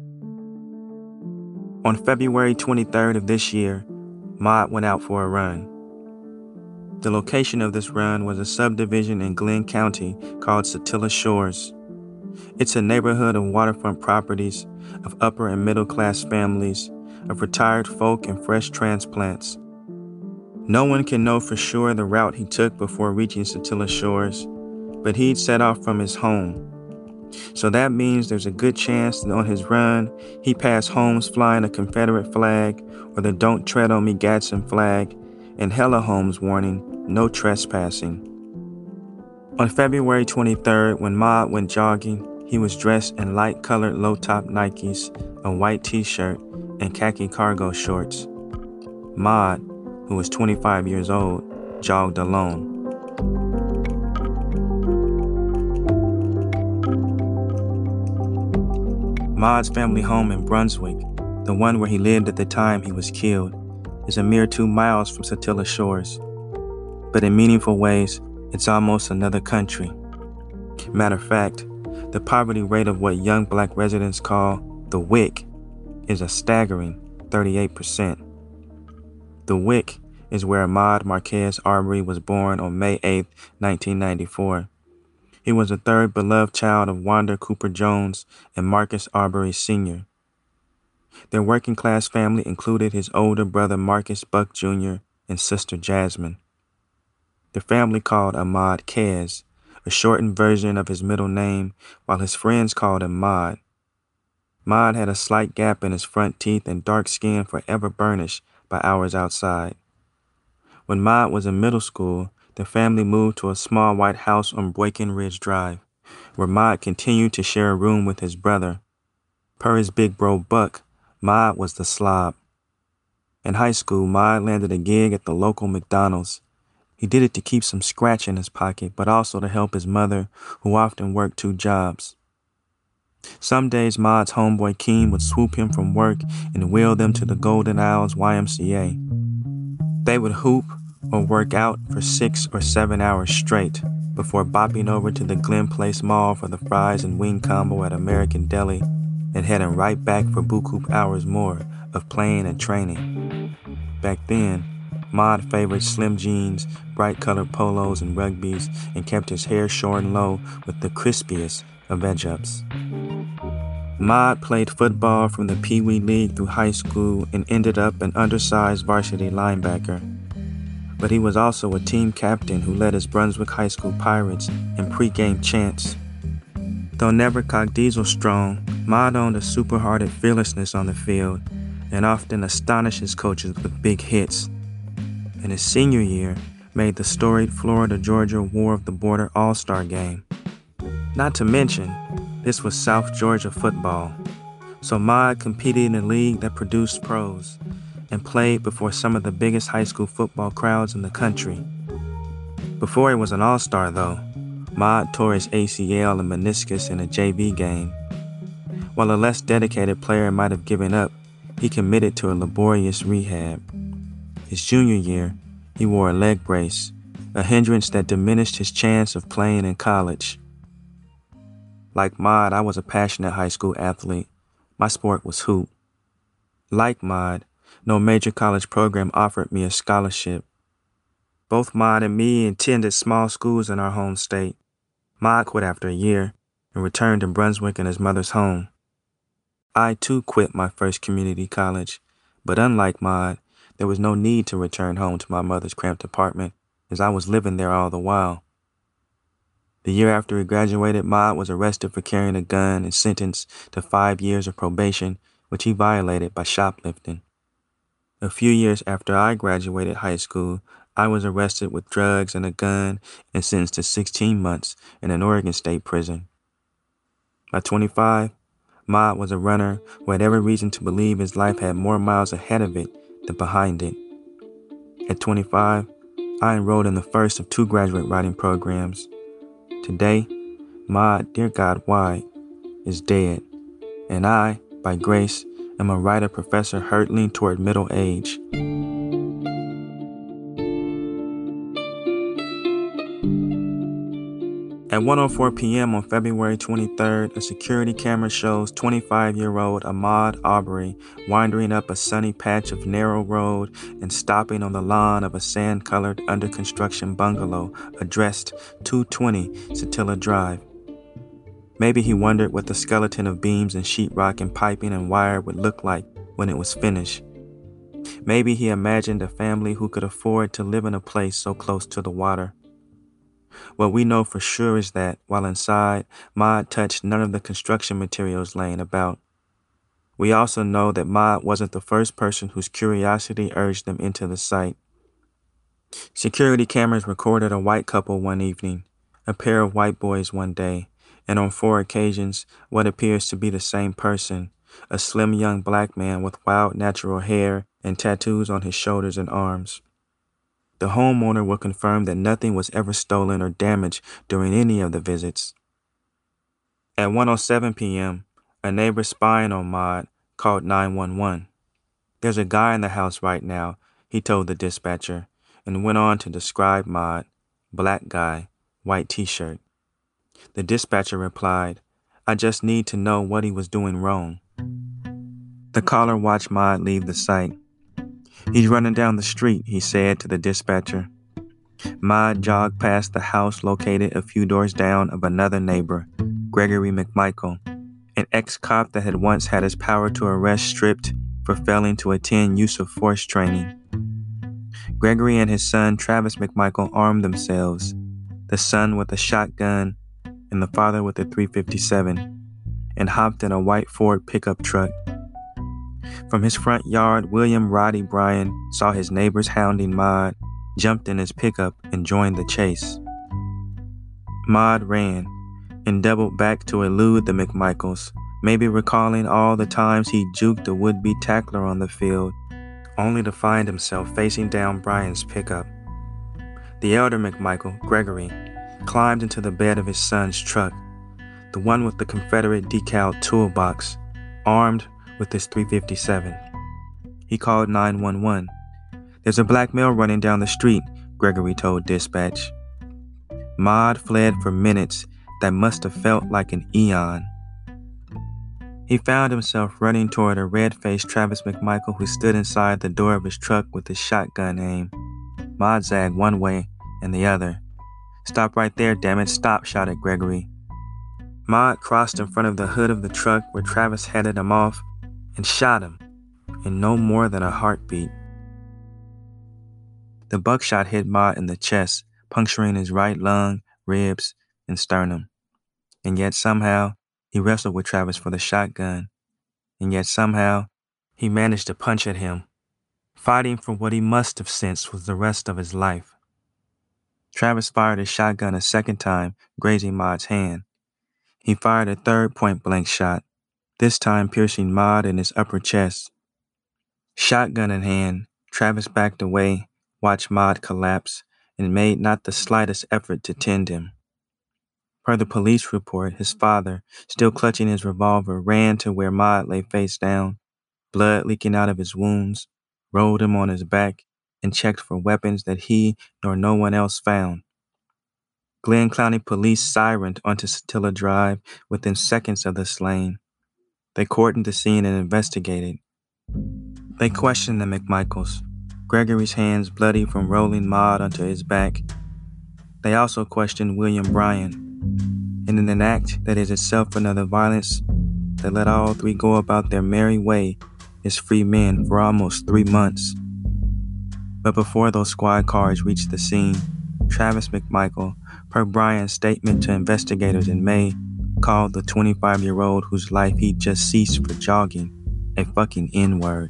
On February 23rd of this year, Ahmaud went out for a run. The location of this run was a subdivision in Glenn County called Satilla Shores. It's a neighborhood of waterfront properties, of upper and middle class families, of retired folk and fresh transplants. No one can know for sure the route he took before reaching Satilla Shores, but he'd set off from his home. So that means there's a good chance that on his run, he passed homes flying a Confederate flag or the Don't Tread on Me Gadsden flag, and hella homes warning, no trespassing. On February 23rd, when Ahmaud went jogging, he was dressed in light-colored low-top Nikes, a white t-shirt, and khaki cargo shorts. Ahmaud, who was 25 years old, jogged alone. Ahmaud's family home in Brunswick, the one where he lived at the time he was killed, is a mere 2 miles from Satilla Shores. But in meaningful ways, it's almost another country. Matter of fact, the poverty rate of what young black residents call the WIC is a staggering 38%. The WIC is where Ahmaud Marquez Arbery was born on May 8, 1994. He was the third beloved child of Wanda Cooper Jones and Marcus Arbery Sr. Their working-class family included his older brother Marcus Buck Jr. and sister Jasmine. The family called Ahmaud Kez, a shortened version of his middle name, while his friends called him Maud. Maud had a slight gap in his front teeth and dark skin forever burnished by hours outside. When Maud was in middle school, the family moved to a small white house on Boykin Ridge Drive, where Maud continued to share a room with his brother. Per his big bro Buck, Maud was the slob. In high school, Maud landed a gig at the local McDonald's. He did it to keep some scratch in his pocket, but also to help his mother, who often worked 2 jobs. Some days, Maud's homeboy Keem would swoop him from work and wheel them to the Golden Isles YMCA. They would hoop or work out for 6 or 7 hours straight before bopping over to the Glen Place Mall for the fries and wing combo at American Deli and heading right back for boot hours more of playing and training. Back then, Maud favored slim jeans, bright-colored polos and rugbies, and kept his hair shorn low with the crispiest of edge-ups. Maud played football from the Pee Wee League through high school and ended up an undersized varsity linebacker. But he was also a team captain who led his Brunswick High School Pirates in pregame chants. Though never cock diesel strong, Maud owned a super-hearted fearlessness on the field and often astonished his coaches with big hits. In his senior year, made the storied Florida-Georgia War of the Border All-Star Game. Not to mention, this was South Georgia football, so Maud competed in a league that produced pros and played before some of the biggest high school football crowds in the country. Before he was an all-star, though, Maud tore his ACL and meniscus in a JV game. While a less dedicated player might have given up, he committed to a laborious rehab. His junior year, he wore a leg brace, a hindrance that diminished his chance of playing in college. Like Maud, I was a passionate high school athlete. My sport was hoop. Like Maud, no major college program offered me a scholarship. Both Maud and me attended small schools in our home state. Maud quit after a year and returned to Brunswick and his mother's home. I too quit my first community college, but unlike Maud, there was no need to return home to my mother's cramped apartment, as I was living there all the while. The year after he graduated, Maud was arrested for carrying a gun and sentenced to 5 years of probation, which he violated by shoplifting. A few years after I graduated high school, I was arrested with drugs and a gun and sentenced to 16 months in an Oregon State prison. By 25, Maud was a runner who had every reason to believe his life had more miles ahead of it than behind it. At 25, I enrolled in the first of 2 graduate writing programs. Today, Maud, dear God, why, is dead, and I, by grace, am a writer professor hurtling toward middle age. At 1:04 p.m. on February 23rd, a security camera shows 25-year-old Ahmaud Arbery wandering up a sunny patch of narrow road and stopping on the lawn of a sand-colored under-construction bungalow addressed 220 Satilla Drive. Maybe he wondered what the skeleton of beams and sheetrock and piping and wire would look like when it was finished. Maybe he imagined a family who could afford to live in a place so close to the water. What we know for sure is that, while inside, Maud touched none of the construction materials laying about. We also know that Maud wasn't the first person whose curiosity urged them into the site. Security cameras recorded a white couple one evening, a pair of white boys one day, and on 4 occasions, what appears to be the same person, a slim young black man with wild natural hair and tattoos on his shoulders and arms. The homeowner will confirm that nothing was ever stolen or damaged during any of the visits. At 1:07 p.m., a neighbor spying on Maud called 911. "There's a guy in the house right now," he told the dispatcher, and went on to describe Maude. "Black guy, white t-shirt." The dispatcher replied, "I just need to know what he was doing wrong." The caller watched Maude leave the site. "He's running down the street," he said to the dispatcher. Maude jogged past the house located a few doors down of another neighbor, Gregory McMichael, an ex-cop that had once had his power to arrest stripped for failing to attend use of force training. Gregory and his son Travis McMichael armed themselves, the son with a shotgun and the father with a .357, and hopped in a white Ford pickup truck. From his front yard, William Roddy Bryan saw his neighbors hounding Maude, jumped in his pickup, and joined the chase. Maude ran and doubled back to elude the McMichaels, maybe recalling all the times he juked a would-be tackler on the field, only to find himself facing down Bryan's pickup. The elder McMichael, Gregory, climbed into the bed of his son's truck, the one with the Confederate decal toolbox, armed with his .357. He called 911. "There's a black male running down the street," Gregory told dispatch. Maude fled for minutes that must have felt like an eon. He found himself running toward a red-faced Travis McMichael who stood inside the door of his truck with his shotgun aimed. Maude zagged one way and the other. "Stop right there, damn it, stop," shouted Gregory. Maude crossed in front of the hood of the truck where Travis headed him off and shot him in no more than a heartbeat. The buckshot hit Maude in the chest, puncturing his right lung, ribs, and sternum. And yet somehow, he wrestled with Travis for the shotgun. And yet somehow, he managed to punch at him, fighting for what he must have sensed was the rest of his life. Travis fired his shotgun a second time, grazing Maude's hand. He fired a third point-blank shot, this time piercing Maude in his upper chest. Shotgun in hand, Travis backed away, watched Maude collapse, and made not the slightest effort to tend him. Per the police report, his father, still clutching his revolver, ran to where Maude lay face down, blood leaking out of his wounds, rolled him on his back, and checked for weapons that he nor no one else found. Glenn County police sirened onto Satilla Drive within seconds of the slain. They cordoned the scene and investigated. They questioned the McMichaels, Gregory's hands bloody from rolling Maude onto his back. They also questioned William Bryan, and in an act that is itself another violence, they let all three go about their merry way as free men for almost 3 months. But before those squad cars reached the scene, Travis McMichael, per Bryan's statement to investigators in May, called the 25-year-old whose life he'd just ceased for jogging a fucking N-word.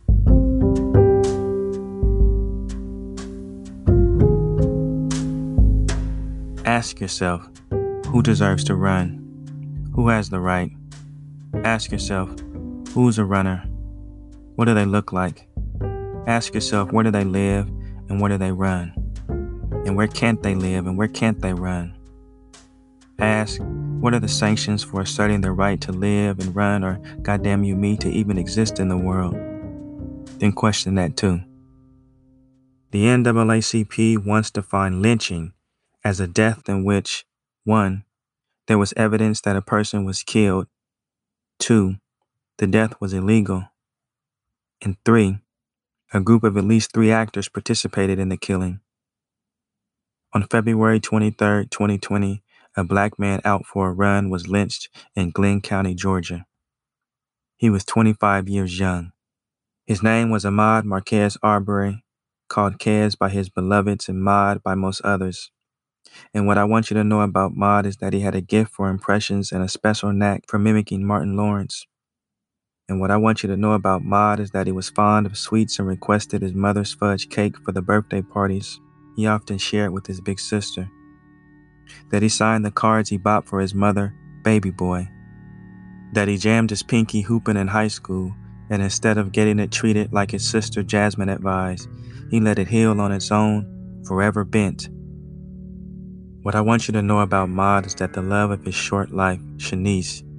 Ask yourself, who deserves to run? Who has the right? Ask yourself, who's a runner? What do they look like? Ask yourself, where do they live and where do they run? And where can't they live and where can't they run? Ask, what are the sanctions for asserting the right to live and run or, goddamn you me, to even exist in the world? Then question that too. The NAACP wants to define lynching as a death in which, 1, there was evidence that a person was killed, 2, the death was illegal, and 3, a group of at least 3 actors participated in the killing. On February 23, 2020, a black man out for a run was lynched in Glenn County, Georgia. He was 25 years young. His name was Ahmaud Marquez Arbery, called Kez by his beloveds and Maude by most others. And what I want you to know about Maude is that he had a gift for impressions and a special knack for mimicking Martin Lawrence. And what I want you to know about Maude is that he was fond of sweets and requested his mother's fudge cake for the birthday parties he often shared with his big sister. That he signed the cards he bought for his mother, Baby Boy. That he jammed his pinky hooping in high school, and instead of getting it treated like his sister Jasmine advised, he let it heal on its own, forever bent. What I want you to know about Maude is that the love of his short life, Shanice,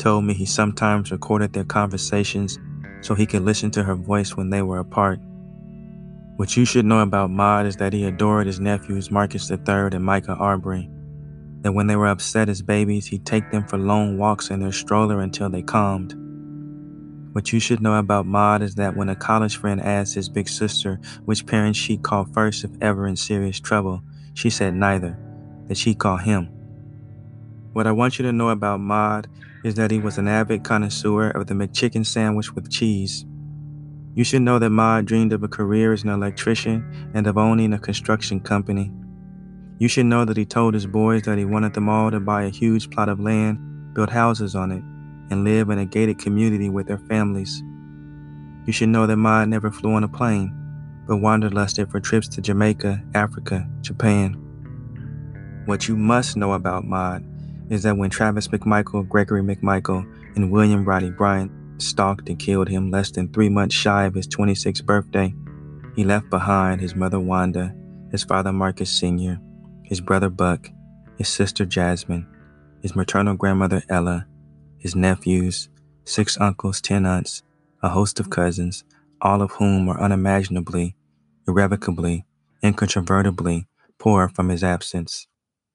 told me he sometimes recorded their conversations so he could listen to her voice when they were apart. What you should know about Maud is that he adored his nephews Marcus III and Micah Arbery. That when they were upset as babies, he'd take them for long walks in their stroller until they calmed. What you should know about Maud is that when a college friend asked his big sister which parent she'd call first if ever in serious trouble, she said neither, that she'd call him. What I want you to know about Maud is that he was an avid connoisseur of the McChicken sandwich with cheese. You should know that Maud dreamed of a career as an electrician and of owning a construction company. You should know that he told his boys that he wanted them all to buy a huge plot of land, build houses on it, and live in a gated community with their families. You should know that Maud never flew on a plane, but wanderlusted for trips to Jamaica, Africa, Japan. What you must know about Maud is that when Travis McMichael, Gregory McMichael, and William Roddy Bryant stalked and killed him less than 3 months shy of his 26th birthday, he left behind his mother Wanda, his father Marcus Sr., his brother Buck, his sister Jasmine, his maternal grandmother Ella, his nephews, 6 uncles, 10 aunts, a host of cousins, all of whom are unimaginably, irrevocably, incontrovertibly poor from his absence.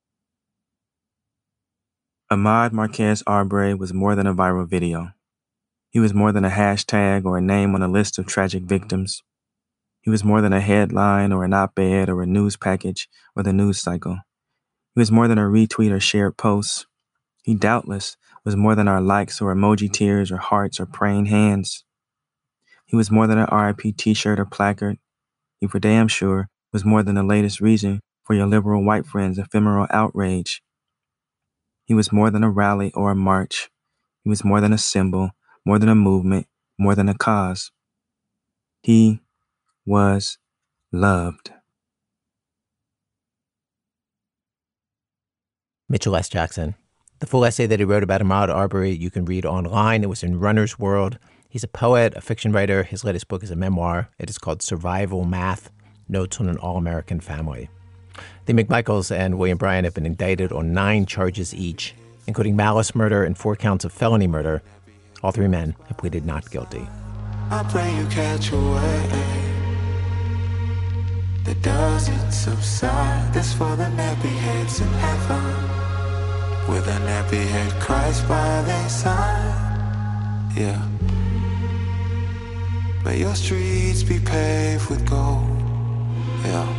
Ahmaud Marquez Arbery was more than a viral video. He was more than a hashtag or a name on a list of tragic victims. He was more than a headline or an op-ed or a news package or the news cycle. He was more than a retweet or shared post. He doubtless was more than our likes or emoji tears or hearts or praying hands. He was more than an RIP t-shirt or placard. He for damn sure was more than the latest reason for your liberal white friends' ephemeral outrage. He was more than a rally or a march. He was more than a symbol, more than a movement, more than a cause. He was loved. Mitchell S. Jackson. The full essay that he wrote about Ahmaud Arbery you can read online. It was in Runner's World. He's a poet, a fiction writer. His latest book is a memoir. It is called Survival Math, Notes on an All-American Family. The McMichaels and William Bryant have been indicted on 9 charges each, including malice murder and 4 counts of felony murder. All 3 men have pleaded not guilty. I pray you catch a wave that doesn't subside. This for the nappy heads in heaven, with a nappy head Christ by their side. Yeah. May your streets be paved with gold. Yeah.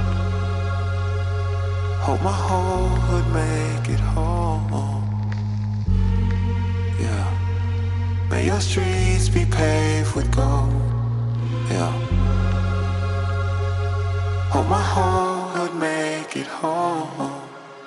Hope my whole hood make it home. Yeah. May your streets be paved with gold. Yeah. Hope my whole hood make it home.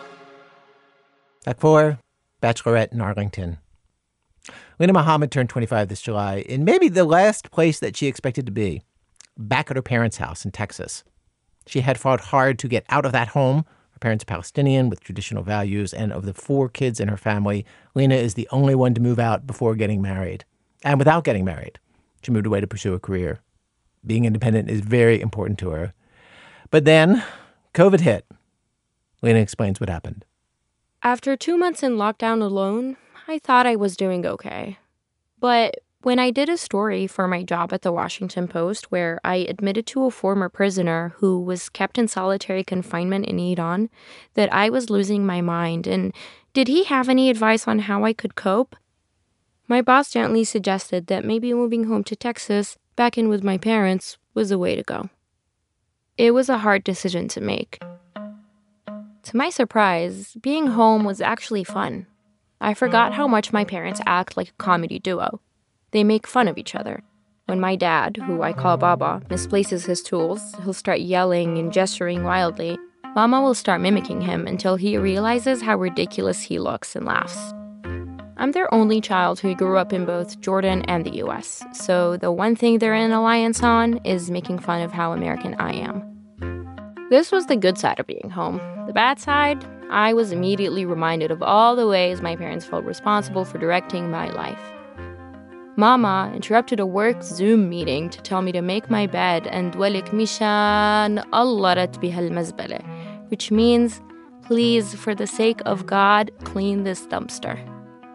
Act 4, Bachelorette in Arlington. Lena Muhammad turned 25 this July in maybe the last place that she expected to be, back at her parents' house in Texas. She had fought hard to get out of that home. Her parents are Palestinian with traditional values, and of the 4 kids in her family, Lena is the only one to move out before getting married. And without getting married, she moved away to pursue a career. Being independent is very important to her. But then, COVID hit. Lena explains what happened. After 2 months in lockdown alone, I thought I was doing okay. But when I did a story for my job at the Washington Post where I admitted to a former prisoner who was kept in solitary confinement in Iran that I was losing my mind and did he have any advice on how I could cope? My boss gently suggested that maybe moving home to Texas, back in with my parents, was the way to go. It was a hard decision to make. To my surprise, being home was actually fun. I forgot how much my parents act like a comedy duo. They make fun of each other. When my dad, who I call Baba, misplaces his tools, he'll start yelling and gesturing wildly. Mama will start mimicking him until he realizes how ridiculous he looks and laughs. I'm their only child who grew up in both Jordan and the US, so the one thing they're in alliance on is making fun of how American I am. This was the good side of being home. The bad side, I was immediately reminded of all the ways my parents felt responsible for directing my life. Mama interrupted a work Zoom meeting to tell me to make my bed and dwalik mishan allarat bihalmazbala, which means, please, for the sake of God, clean this dumpster.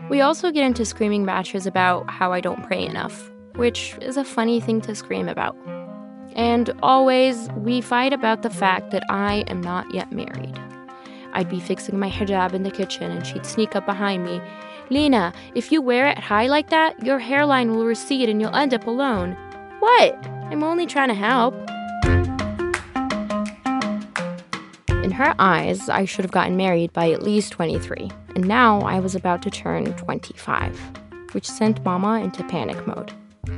We also get into screaming matches about how I don't pray enough, which is a funny thing to scream about. And always, we fight about the fact that I am not yet married. I'd be fixing my hijab in the kitchen and she'd sneak up behind me. Lena, if you wear it high like that, your hairline will recede and you'll end up alone. What? I'm only trying to help. In her eyes, I should have gotten married by at least 23, and now I was about to turn 25, which sent Mama into panic mode.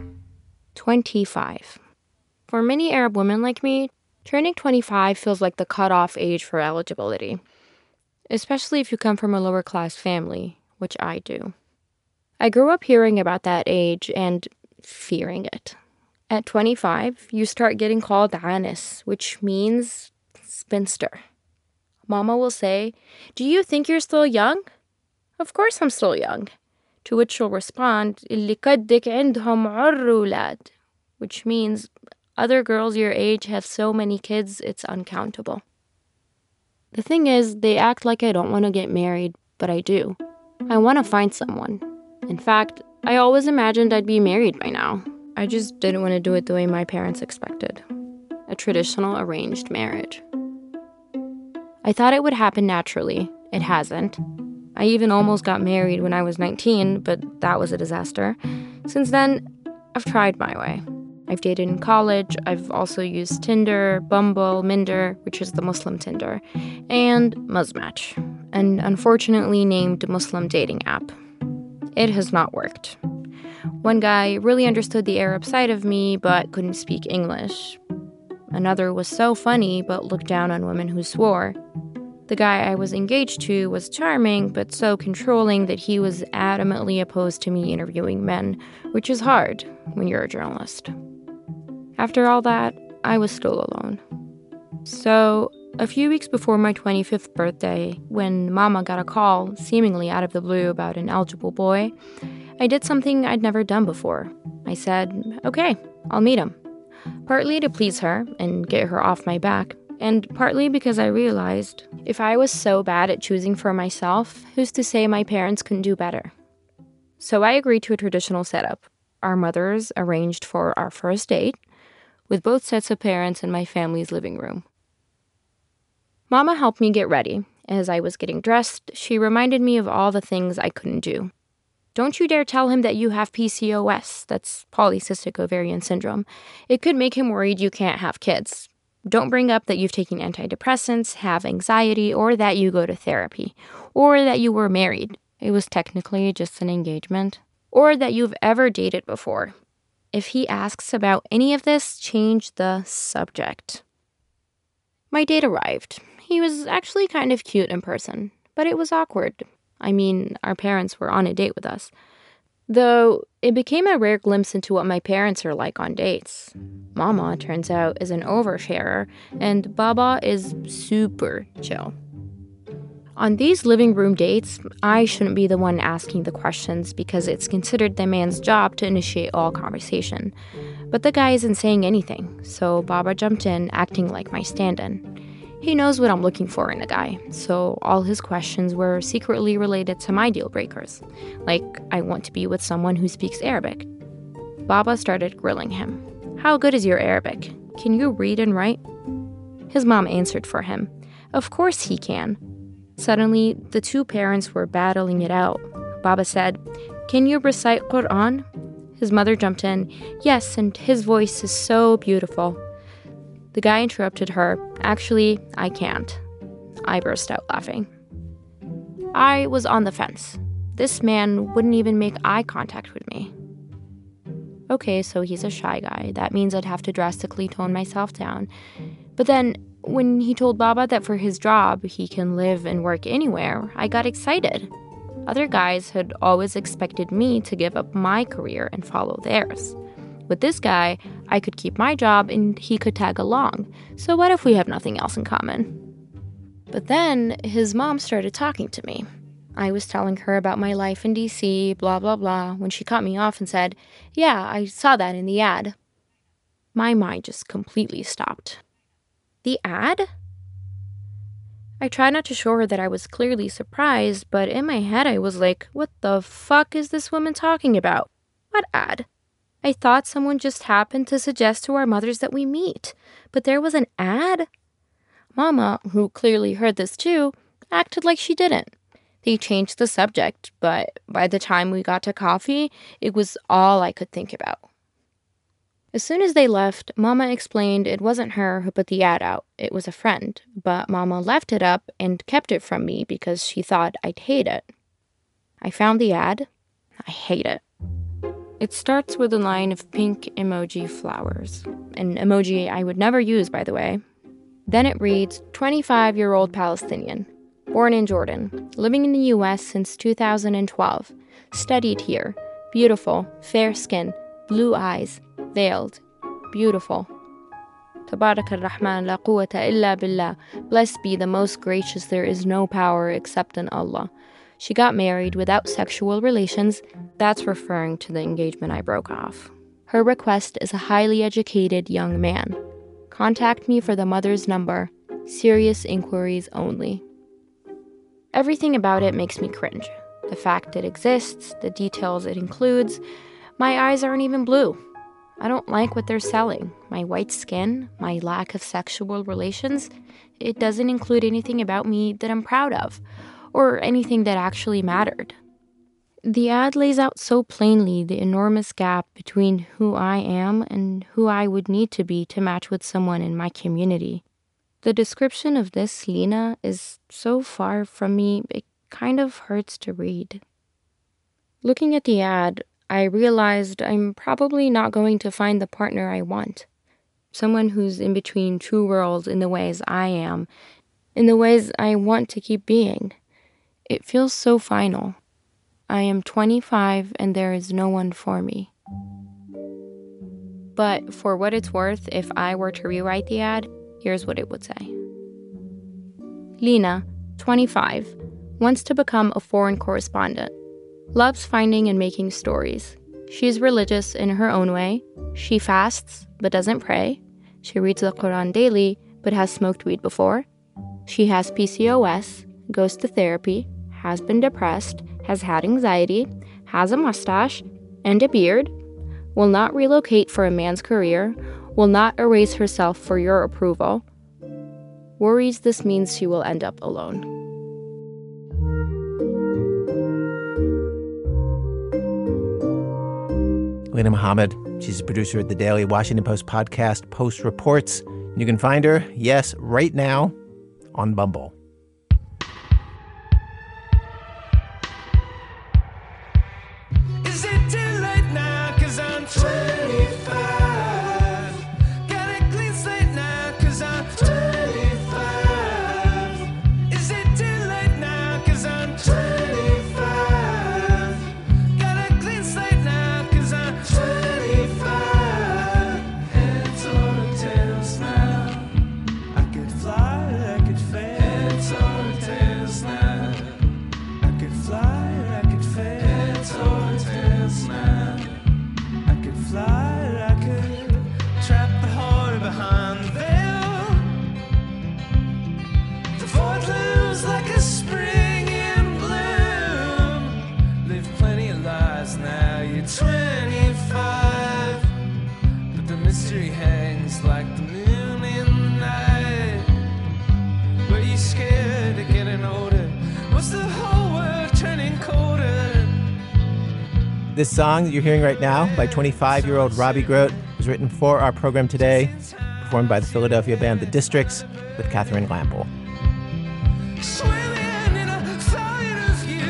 25. For many Arab women like me, turning 25 feels like the cutoff age for eligibility, especially if you come from a lower-class family, which I do. I grew up hearing about that age and fearing it. At 25, you start getting called anis, which means spinster. Mama will say, "Do you think you're still young?" "Of course I'm still young." To which she'll respond, "اللي قدك عندهم عرولاد," which means other girls your age have so many kids it's uncountable. The thing is, they act like I don't want to get married, but I do. I want to find someone. In fact, I always imagined I'd be married by now. I just didn't want to do it the way my parents expected. A traditional arranged marriage. I thought it would happen naturally. It hasn't. I even almost got married when I was 19, but that was a disaster. Since then, I've tried my way. I've dated in college. I've also used Tinder, Bumble, Minder, which is the Muslim Tinder, and Muzmatch, an unfortunately named Muslim dating app. It has not worked. One guy really understood the Arab side of me, but couldn't speak English. Another was so funny, but looked down on women who swore. The guy I was engaged to was charming, but so controlling that he was adamantly opposed to me interviewing men, which is hard when you're a journalist. After all that, I was still alone. So, a few weeks before my 25th birthday, when Mama got a call, seemingly out of the blue, about an eligible boy, I did something I'd never done before. I said, "Okay, I'll meet him." Partly to please her and get her off my back, and partly because I realized if I was so bad at choosing for myself, who's to say my parents couldn't do better? So I agreed to a traditional setup. Our mothers arranged for our first date, with both sets of parents in my family's living room. Mama helped me get ready. As I was getting dressed, she reminded me of all the things I couldn't do. "Don't you dare tell him that you have PCOS, that's polycystic ovarian syndrome. It could make him worried you can't have kids. Don't bring up that you've taken antidepressants, have anxiety, or that you go to therapy, or that you were married. It was technically just an engagement. Or that you've ever dated before. If he asks about any of this, change the subject." My date arrived. He was actually kind of cute in person, but it was awkward. I mean, our parents were on a date with us. Though, it became a rare glimpse into what my parents are like on dates. Mama, turns out, is an oversharer, and Baba is super chill. On these living room dates, I shouldn't be the one asking the questions because it's considered the man's job to initiate all conversation. But the guy isn't saying anything, so Baba jumped in, acting like my stand-in. He knows what I'm looking for in a guy, so all his questions were secretly related to my deal breakers. Like, I want to be with someone who speaks Arabic. Baba started grilling him. "How good is your Arabic? Can you read and write?" His mom answered for him. Of course he can. Suddenly, the two parents were battling it out. Baba said, "Can you recite Quran?" His mother jumped in. "Yes, and his voice is so beautiful." The guy interrupted her. "Actually, I can't." I burst out laughing. I was on the fence. This man wouldn't even make eye contact with me. Okay, so he's a shy guy. That means I'd have to drastically tone myself down. But then, when he told Baba that for his job he can live and work anywhere, I got excited. Other guys had always expected me to give up my career and follow theirs. With this guy, I could keep my job and he could tag along. So what if we have nothing else in common? But then his mom started talking to me. I was telling her about my life in D.C., blah, blah, blah, when she cut me off and said, "Yeah, I saw that in the ad." My mind just completely stopped. The ad? I tried not to show her that I was clearly surprised, but in my head I was like, what the fuck is this woman talking about? What ad? I thought someone just happened to suggest to our mothers that we meet, but there was an ad? Mama, who clearly heard this too, acted like she didn't. They changed the subject, but by the time we got to coffee, it was all I could think about. As soon as they left, Mama explained it wasn't her who put the ad out. It was a friend, but Mama left it up and kept it from me because she thought I'd hate it. I found the ad. I hate it. It starts with a line of pink emoji flowers, an emoji I would never use, by the way. Then it reads, 25-year-old Palestinian, born in Jordan, living in the U.S. since 2012, studied here, beautiful, fair skin, blue eyes, veiled, beautiful. Tabarak ar-Rahman, la quwwata illa billah. Blessed be the most gracious, there is no power except in Allah. She got married without sexual relations. That's referring to the engagement I broke off. Her request is a highly educated young man. Contact me for the mother's number. Serious inquiries only. Everything about it makes me cringe. The fact it exists, the details it includes. My eyes aren't even blue. I don't like what they're selling. My white skin, my lack of sexual relations. It doesn't include anything about me that I'm proud of, or anything that actually mattered. The ad lays out so plainly the enormous gap between who I am and who I would need to be to match with someone in my community. The description of this Lena is so far from me, it kind of hurts to read. Looking at the ad, I realized I'm probably not going to find the partner I want. Someone who's in between two worlds in the ways I am, in the ways I want to keep being. It feels so final. I am 25 and there is no one for me. But for what it's worth, if I were to rewrite the ad, here's what it would say. Lena, 25, wants to become a foreign correspondent. Loves finding and making stories. She's religious in her own way. She fasts, but doesn't pray. She reads the Quran daily, but has smoked weed before. She has PCOS, goes to therapy, has been depressed, has had anxiety, has a mustache and a beard, will not relocate for a man's career, will not erase herself for your approval. Worries this means she will end up alone. Lena Mohammed, she's a producer at the daily Washington Post podcast, Post Reports. You can find her, yes, right now on Bumble. Is it too late now? 'Cause I'm 25. Got a clean slate now? 'Cause I'm 25. Is it too late now? 'Cause I'm 25. Got a clean slate now? 'Cause I'm 25. Heads or tails now. I could fly, I could fail. Heads or tails now. I could fly, I could fail. Heads or tails now. I could fly, I could trap the heart behind the veil. The void looms like a spring in bloom. Live plenty of lies now, you're 25. But the mystery hangs like the moon in the night. Were you scared of getting older? Was the whole world turning colder? This song that you're hearing right now by 25-year-old Robbie Grote was written for our program today, performed by the Philadelphia band The Districts with Catherine Lample. Swimming in a fight of you.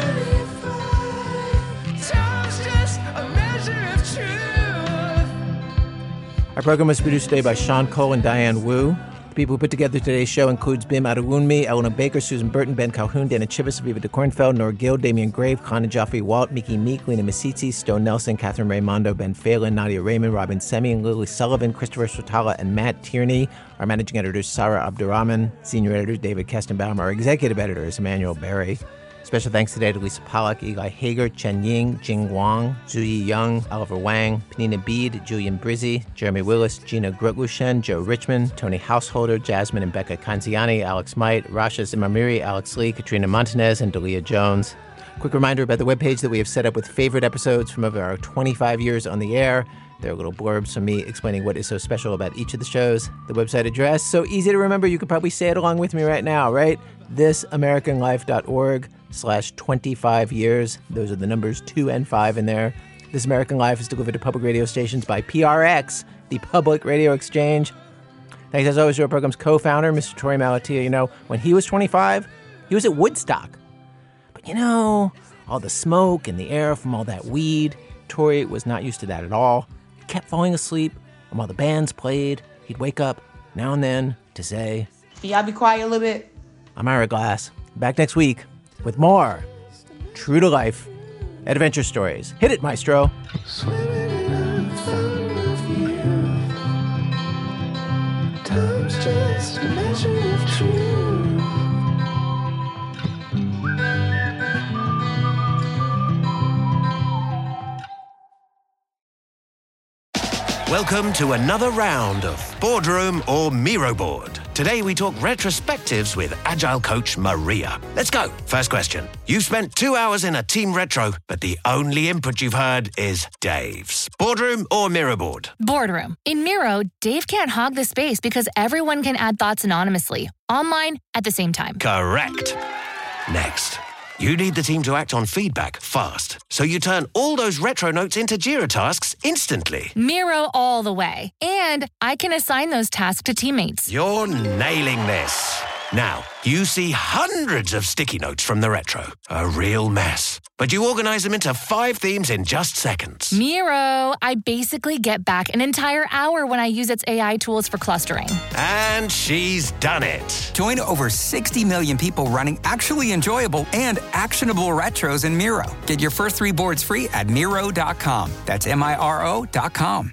25. Time's just a measure of truth. Our program was produced today by Sean Cole and Diane Wu. The people who put together today's show includes Bim Adewunmi, Eleanor Baker, Susan Burton, Ben Calhoun, Dana Chivas, Aviva de Kornfeld, Nora Gill, Damian Grave, Khana Joffrey, Walt, Miki Meek, Lena Misiti, Stone Nelson, Catherine Raimondo, Ben Phelan, Nadia Raymond, Robin Semi, and Lily Sullivan, Christopher Sotala, and Matt Tierney. Our managing editor is Sarah Abdurrahman. Senior editor is David Kestenbaum. Our executive editor is Emmanuel Berry. Special thanks today to Lisa Pollack, Eli Hager, Chen Ying, Jing Wang, Zuyi Young, Oliver Wang, Panina Bede, Julian Brizzi, Jeremy Willis, Gina Grotlushen, Joe Richmond, Tony Householder, Jasmine and Becca Kanziani, Alex Might, Rasha Zimamiri, Alex Lee, Katrina Montanez, and Dalia Jones. Quick reminder about the webpage that we have set up with favorite episodes from over our 25 years on the air. There are little blurbs from me explaining what is so special about each of the shows. The website address, so easy to remember, you could probably say it along with me right now, right? thisamericanlife.org/25 years. Those are the numbers 2 and 5 in there. This American Life is delivered to public radio stations by PRX, the Public Radio Exchange. Thanks as always to our program's co-founder, Mr. Torey Malatia. You know, when he was 25, he was at Woodstock. But you know, all the smoke and the air from all that weed, Torey was not used to that at all. He kept falling asleep, and while the bands played, he'd wake up now and then to say, "Can y'all be quiet a little bit?" I'm Ira Glass, back next week with more true-to-life adventure stories. Hit it, Maestro. Time's just a measure of truth. Welcome to another round of Boardroom or Miro Board. Today we talk retrospectives with Agile coach Maria. Let's go. First question. You've spent 2 hours in a team retro, but the only input you've heard is Dave's. Boardroom or Miro Board? Boardroom. In Miro, Dave can't hog the space because everyone can add thoughts anonymously, online, at the same time. Correct. Next. You need the team to act on feedback fast, so you turn all those retro notes into Jira tasks instantly. Miro all the way. And I can assign those tasks to teammates. You're nailing this. Now, you see hundreds of sticky notes from the retro. A real mess. But you organize them into 5 themes in just seconds. Miro, I basically get back an entire hour when I use its AI tools for clustering. And she's done it. Join over 60 million people running actually enjoyable and actionable retros in Miro. Get your first 3 boards free at Miro.com. That's Miro.com.